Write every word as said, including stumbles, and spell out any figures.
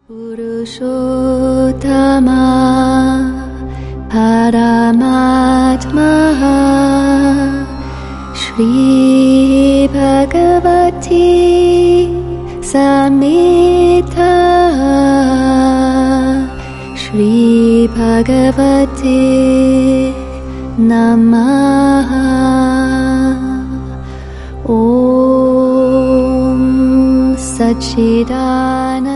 Purushottama Paramatmaha Shri Bhagavati Samhita Shri Bhagavati Namaha Om Satchidananda